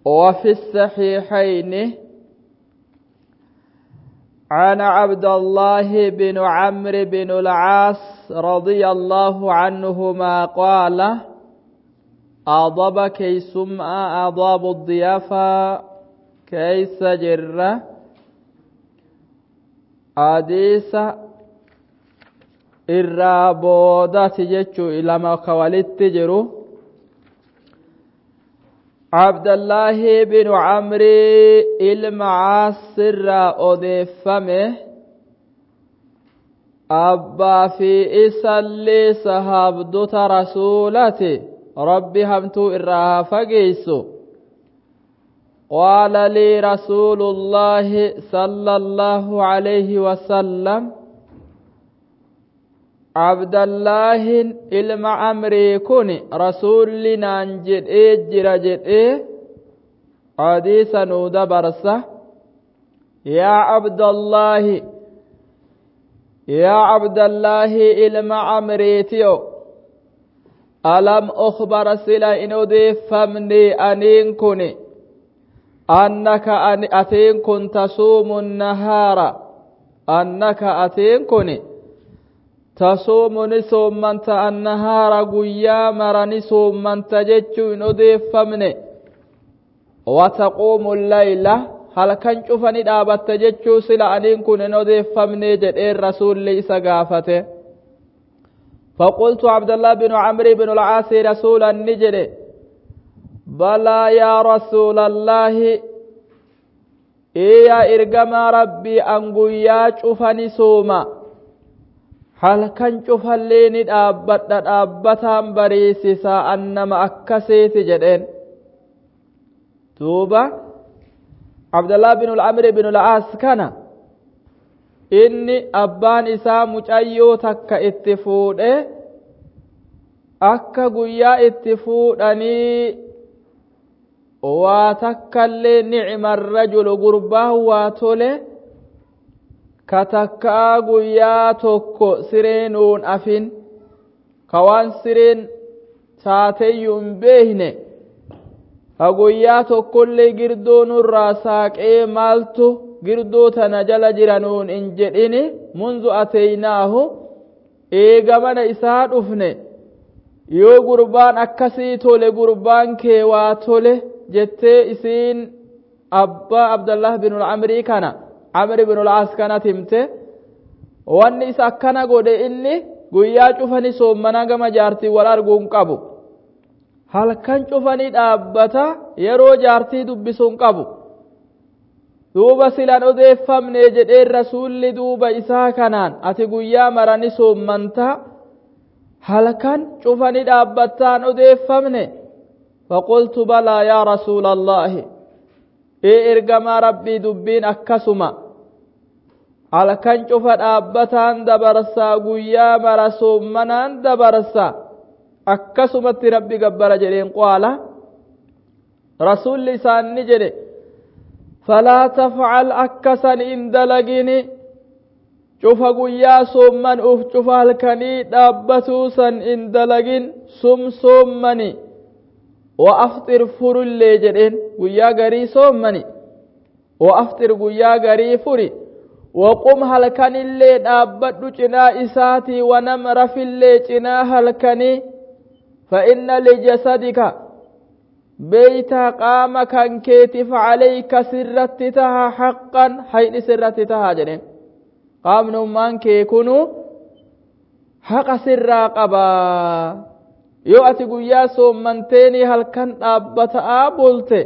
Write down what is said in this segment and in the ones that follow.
وفي الصحيحين عن عبد الله بن عمرو بن العاص رضي الله عنهما قال أضب كيسم أضاب الضيافة كيس جرة أديس الرابودات جتشو إلى ما خوالت جرو عبد الله بن عمرو المعاصر أضيفمه أبا في إسالي صحابدوت رسولتي ربي همتو إراها فقيسو قال لي رسول الله صلى الله عليه وسلم عبد الله ilma amrii kun rasuulli naan jedhee jira jedhee hadiisa nuu dabarsa yaa abdallaahi ilma amriitiyo alam ukhbara sila in odeeffamne aniin kun annaka atiin kun tasuumu nahaara annaka atiin kun تصومني صومنت النهار قيا مرني صومنت جتشو إن أضيفمني وتقوم الليلة هل كان شوفني دابت جتشو سلا أنين كن إن أضيفمني جد الرسول ليس قافته فقلت عبد الله بن عمرو بن العاص رسول النجر بلى يا رسول الله إيا إرقم ربي أن قيا شوفني صوما halkan cufallee ni dhaabbataan bariisisaa annama akkaseeti jedheen duuba Abdullah bin Amr bin al-As kana inni abbaan isaa mucayyoo takka itti fuudhe akka guyyaa itti fuudhanii waa takkallee ni'mar rajulu gurbaa waa tole katakkaa guyyaa tokko sireenuun afin kawaan sireen taateyyuu hin beekne ka guyyaa tokkollee girdoo nurraa saaqee maaltu girdoo tana jala jiranuun hin jedhini munzu ateynaahu eega mana isaa dhufne yoo gurbaan akkasii tole gurbaan kee waa tole jettee isiin abbaa Abdullah bin Amrii kana Amr ibn al-As kana timte wanni isa akkana godhe inni guyyaa cufanii soommanaa gama jaartii wal arguun qabu halkan cufanii dhaabbata yeroo jaartii dubbisuun qabu duuba silan odeeffamne jedhee rasuulli duuba isaa kanaan ati guyyaa marani soommanta halkan cufanii dhaabbataan odeeffamne faqultu balaa yaa rasuula allaahi ergamaa rabbii dubbiin akkasuma halkan cufa dhaabbataan dabarsaa guyyaa mara soommanaan dabarsa akkasumatti rabbi gabbara jedheen qaala rasuulli isaanni jedhe falaa tafcal akkasan in dalagini cufa guyyaa soomman uf cufa halkanii dhaabbatuu san in dalagin soommani وأفطر فرلي جدين ويا غري صومني وأفطر ويا غري فري وقم هلكن اللي دابد جنا إساتي ونمر في اللي جنا هلكني فإن لجسدك بيت قام كان كيتف عليك سرتتها حقا حين سرتتها جدين قام نمان كيكونو حق سر قبا yoo ati guyyaa soommanteeni halkan dhaabbataa bulte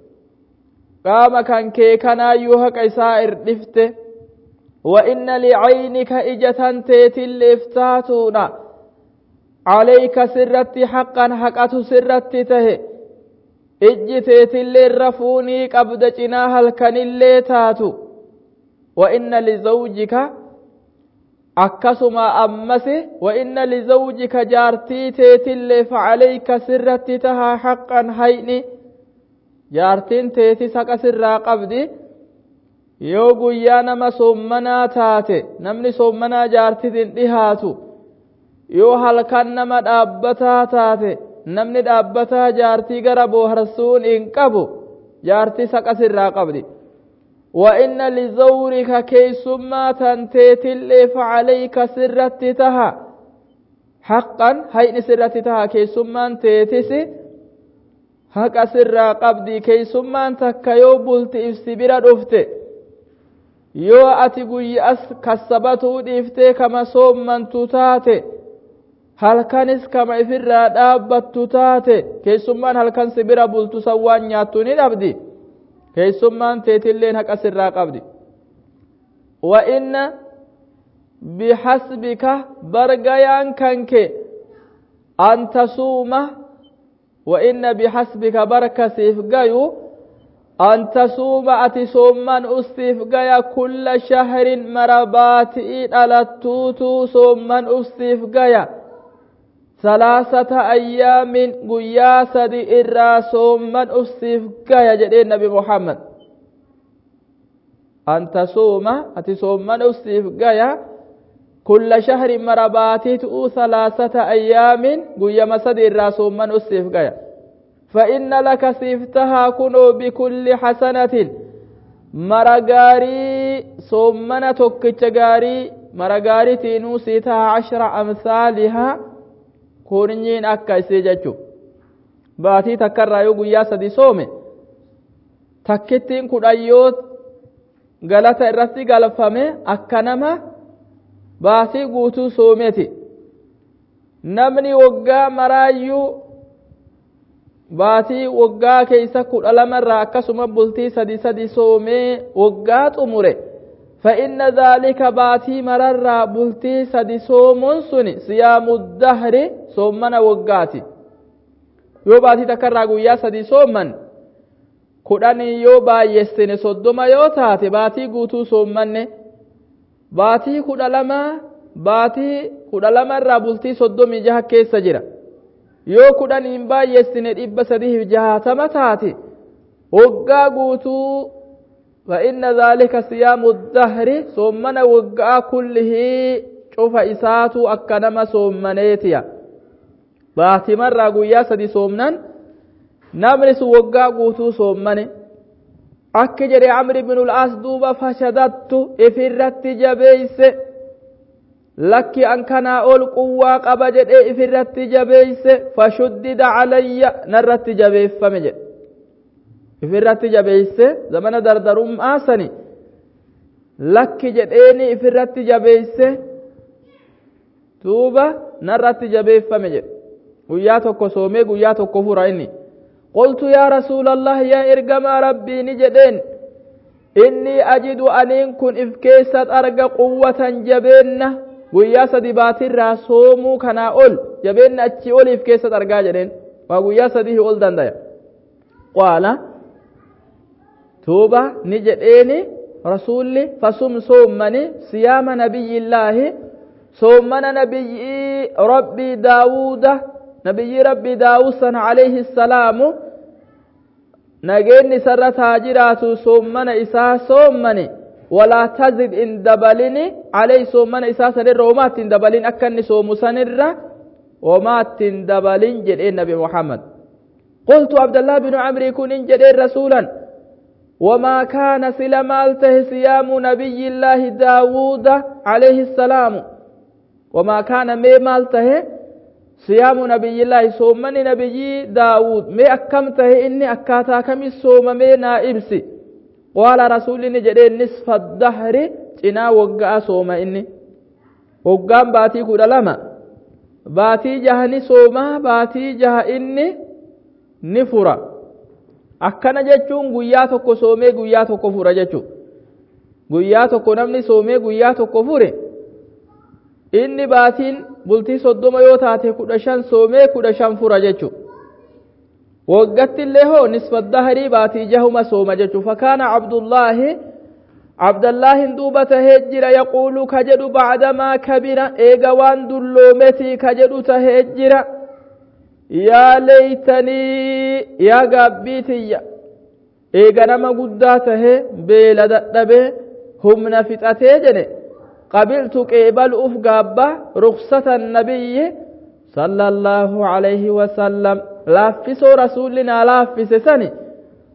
qaama kan kee kanaayyuu haqa isaa irdhifte wa inna licaynika ijatan teetillee iftaatuudha calayka sirratti haqqan haqatu sirratti tahe ijji teetillee rafuunii qabda cinaa halkanillee taatu wa inna lizawjika akkasuma ammasi wa inna lizawjika jaartii teetillee facalayka sirratti tahaa haqqan hayni jaartiin teetis haqa sirraa qabdi yoo guyyaa nama soommanaa taate namni soommanaa jaartitin dhihaatu yoo halkan nama dhaabbataa taate namni dhaabbataa jaartii gara booharsuun hin qabu جارتي سقس الراقبدي وإن لزورك كيسما تنتيت اللي فعليك سرتتها حقا هين سرتتها كيسما تيتسي حق سرا قبدي كيسما تكيو بلت إفسبرا رفته يو أتقوي أس كسبته ديفته كما صوما تتاته هل كانس كما إفرا دابت تتاته كيسما هل كان سبرا بلت سوان ياتوني نبدي كيسما تيتلين حق سرا قبدي وإن بحسبك برغيان كانك أن تصوم وإن بحسبك بركة سيفقايو أن تصوم أتي صومان أستيفقايا كل شهر مرباتئ على التوتو صومان أستيفقايا 3 أيام قياسة إرى صومان أستيفقايا جدي النبي محمد أن تصوم أتي صومان أستيفقايا كل شهر مرباتئ 3 أيام قيام سدي إرى صومان أستيفقايا فإن لك سيفتها كنو بكل حسنة مرغاري صومنا توكتشغاري مرغاري تينو سيتها 10 أمثالها كورنين أكا سيجاچو باتي تكرر يوغو ياسدي صومي تكتين كدايوت غلطة الرسي غلفامي أكنما باتي غوتو صوميتي نمني وغا مرايو baatii waggaa keessa 12 irraa akkasuma bultii sadi soomee waggaa xumure فإن ذلك باتي مرر بلتي سدي صومون سني صيام الدهر صومنا وقاتي يو باتي تكرر يا سدي صومن كداني يو بايستني صدما يو تاتي باتي غوتو صومن باتي كدلما را بلتي صدمي جه كيس جرا يو كداني بايستني 360 تاتي وقا غوتو فإن ذلك صيام الدهر صومنا وقع كله شوف إساتو أكنما صومنيتيا باتي مرة قويا سدي صومنان نمرس وقع قوتو صومني أكجري عمرو بن العاص دوبا فشددت إفرت جبيس لك أنكنا أول قوة قبجد إفرت جبيس فشدد علي نرت جبيس فمجد ifirratti jabeeyse zamana dardarummaa sani lakki jedheeni ifirratti jabeeyse duuba narratti jabeeffame jedhe guyyaa tokko soomee guyyaa tokko fura inni qultu yaa rasuulallah yaa ergamaa rabbii ni jedheen inni ajidu aniin kun if keessat arga quwwatan jabeenna guyyaa sadi baatirraa soomuu kanaa ol jabeenna achi ol if keessat argaa jedheen waa guyyaa sadii ol dandaya qaala توبة نجديني رسولي فصم صومني صيام نبي الله صومنا نبي ربي داود عليه السلام نجيني سرت هاجرات صومنا إساء صومني ولا تزد إن دبلني عليه صومنا إساء سنر ومات إن دبلين أكني صوم سنر ومات إن دبلين جدين نبي محمد قلت عبد الله بن عمرو يكون إن جدين رسولا وما كان سلمالته صيام نبي الله داود عليه السلام وما كان مالته صيام نبي الله صومني نبي داود مي أكمته إني أكاتا كمي صوم مي نائبسي قال رسول نجدين نصف الدهر إنا وقع صوم إني وقام باتي كود لما باتي جهني صوما باتي جه إني نفرا akkana jechuun guyyaa tokko soomee guyyaa tokko fura jechuun guyyaa tokko namni soomee guyyaa tokko fure inni baatiin bultii 30 yoo taate 15 soomee 15 fura jechuun waggatti illee hoo nisfa dahrii baatii jahuma sooma jechuun fakkaana abdullaahin duuba tahee jira yaquulu ka jedhu bacdamaa kabira eega waan dulloometii ka jedhu tahee jira yaa leeytanii yaa gaabbiitiyya eega nama guddaa tahee beela dadhabee humna fixatee jedhe qabiltu qeebaluuf gaabba ruksata nabiyyi sallallahu alayhi wasallam laaffisoo rasuulli naa laaffise sani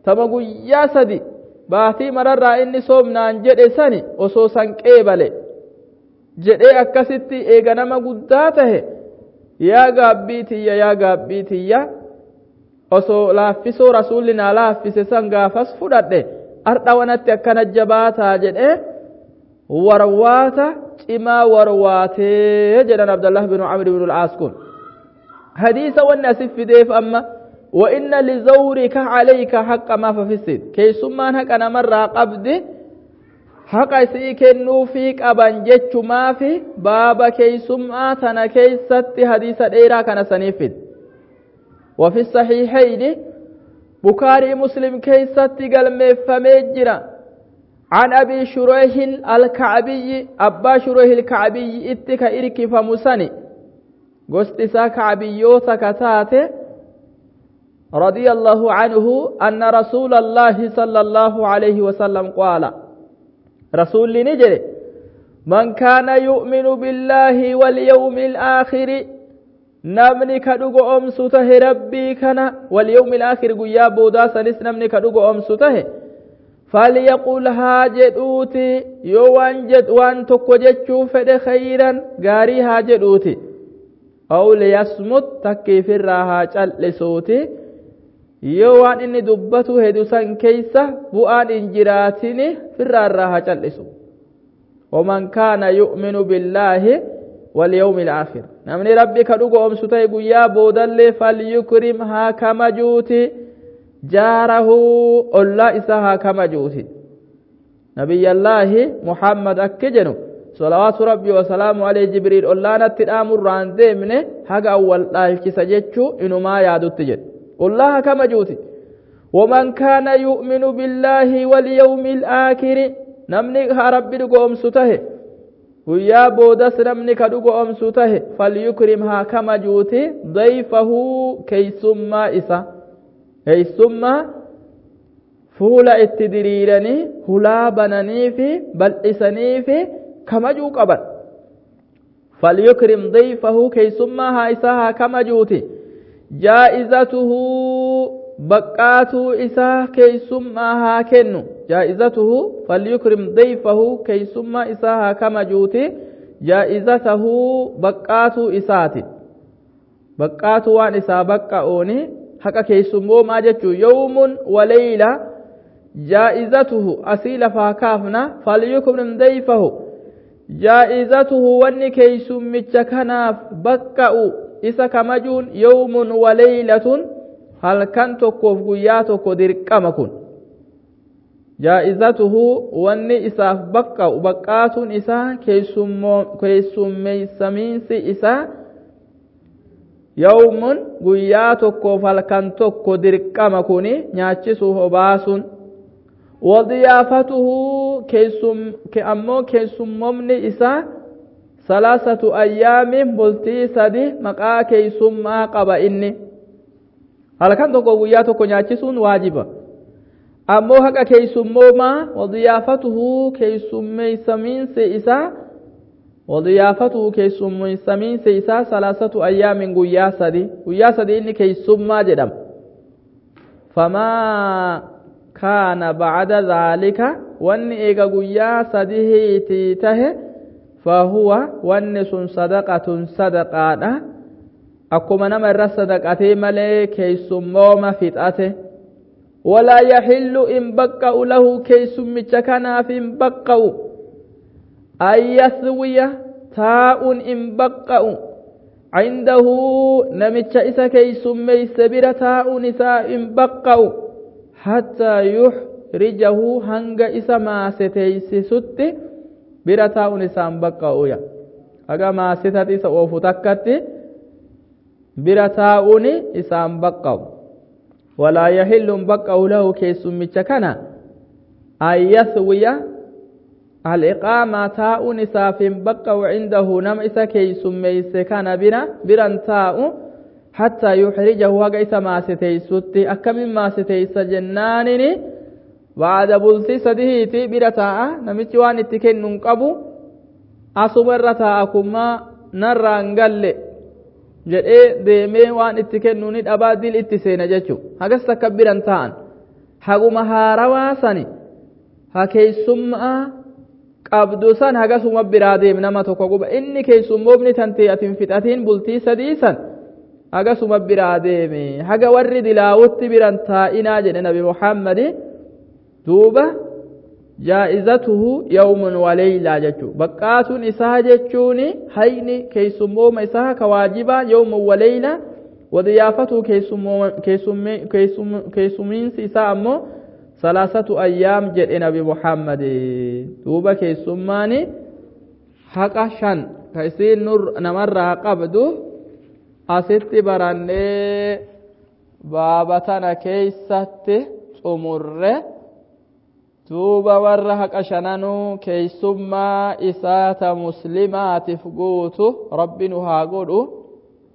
tama guyyaa sadi baatii mararraa inni soomnaan jedhe sani osoo san qeebale jedhee akkasitti eega nama guddaa tahe yaa gaabbii tiyya osoo laaffisoo rasuulli naa laaffise san gaafas fudhadhe ardha wanatti akkana jabaataa jedhee warwaata cimaa warwaatee jedhan Abdullah bin Amr bin al-Aas kun hadiisa wanni asif fideef amma وإن لزورك عليك حق ما ففسد كي سمان حق نمر قبض حق سيكنو فيك أبنجج ما في بابا كي سمعتنا كي ست حديث الإيرا كان سنفد وفي الصحيحين بكاري مسلم كي ست قلم فمجرا عن أبي شريح الكعبي أبا شريح الكعبي اتك إرك فمسني قست سا كعبيوتا كتاته رضي الله عنه أن رسول الله صلى الله عليه وسلم قال رسول نجري من كان يؤمن بالله واليوم الآخر نمني كدوغو أمسوته ربي كان واليوم الآخر قيا بودا سنس نمني كدوغو أمسوته فليقول هاجدوتي يوان جد وان تكوجتشو فد خيرا غاري هاجدوتي أو ليصمت تكيف الراها لصوتي yoo waan inni dubbatu hedu san keeysa bu'aan hin jiraatini firraarraa haa cal'isu waman kaana yu'minu billaahi walyawmi alaakhir namni rabbi ka dhugoomsu ta'e guyyaa boodallee falyukrim haa kamajuuti jaarahu ollaa isa haa kamajuuti nabiyyallaahi muhammad akki jedhu salawaatu rabbi wasalaamu alayhi jibriil ollaanatti dhaamurraan deemne haga awwal dhaalchisa jechuu inumaa yaadutti jedhu والله كما جوتي ومن كان يؤمن بالله واليوم الآخر نمني رب دقوم سته ويا بودس نمني كدقوم سته فليكرمها كما جوتي ضيفه كي سما إسا كي سما فولا اتدريرني هلا بنني في بل إسني في كما جو قبل فليكرم ضيفه كي سما إساها كما جوتي جائزته بقاته إسا كي سمها كنو جائزته فليكرم ضيفه كي سمها إساها كما جوتي جائزته بقاته إساتي بقاته وان إسا بقاوني حقا كي سمو ما جتشو يوم وليلة جائزته أسيل فاكافنا فليكرم ضيفه جائزته وان كي سمتش كناف بقاو isa kamajuun yawmun wa laylatun halkan tokkoof guyyaa tokko dirqama kun jaa'izatuhu wanni isaaf baqqaatuun isaa keessummeessamiinsi isaa yawmun guyyaa tokkoof halkan tokko dirqama kun nyaachisuuf obaasuun wadiyaafatuhu ammoo keessummomni isaa ثلاثة أيام بلتي سدي مقا كيسم ما قبا إني هل كان تقو وياتو كنياتيسون واجبا أمو هكا كيسم ما وضيافته كيسم ميسمين سيسا وضيافته كيسم ميسمين سيسا ثلاثة أيام ويا سدي إني كيسم ما جدم فما كان بعد ذلك واني إيغا ويا سدي تيته فهو ونس صدقة أكما نمر صدقته ملي كيسموم فتأته ولا يحل إن بقوا له كيسم كنا في بقوا أن يثوي تاء إن بقوا عنده نمتش إسا كيسم يسبر تاء نساء إن بقوا حتى يحرجه هنگ إسا ما ستيس ستي bira taa'uun isaan baqqa'uya haga maasitati isa oofu takkatti bira taa'uun isaan baqqa'u walaa yahilluun baqqa'u lahu keessummicha kana ayyaswiya al-iqaamaa taa'uun isaaf hin baqqa'u cindahu nama isa keessummeeyse kana biran taa'u hattaa yuxrijahu haga isa maasiteeysutti akkamin maasiteeysa jennaanini بعد بلتي سديهتي برتاء نمتي وان اتكين ننقبو أصبر رتاءكما نران قل جئ ديمي وان اتكين نونيد أبادل اتسين جتشو هكذا كبيرا تان haguma haarawaa sani ha keeysummaa qabdu san hagasuma biraa deem nama tokko quba inni keeysummoofni tantee atin fixatiin bultii sadii san hagasuma biraa deeme haga warri dilaawutti biran taa'inaa jedhe nabi muhammadi duuba jaa'izatuhu yawmun wa leeylaa jechuu baqqaatuun isaa jechuuni hayni keeysummooma isaa ka waajibaa yawmun wa leeyla wadiyaafatu keeysumiinsi isaa ammoo salaasatu ayyaam jedhe nabi muhammad duuba keeysummaani haqa shan ka isiin namarraa qabdu asitti barannee baaba tana keeysatti xumurre duuba warra haqa shananuu keeysummaa isaata muslimaatiif guutu rabbi nu haa godhu